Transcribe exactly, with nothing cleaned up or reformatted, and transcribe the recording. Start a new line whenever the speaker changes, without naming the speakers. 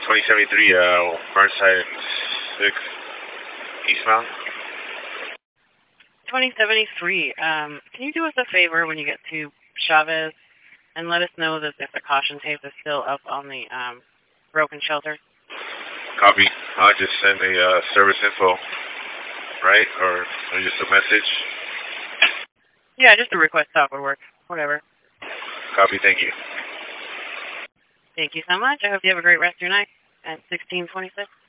twenty seventy-three, uh, Burnside six, eastbound.
twenty seventy-three, um, can you do us a favor when you get to Chavez and let us know that if the caution tape is still up on the um, broken shelter?
Copy. I'll just send a uh, service info, right? Or, or just a message?
Yeah, just a request stop would work. Whatever.
Copy. Thank you.
Thank you so much. I hope you have a great rest of your night at sixteen twenty-six.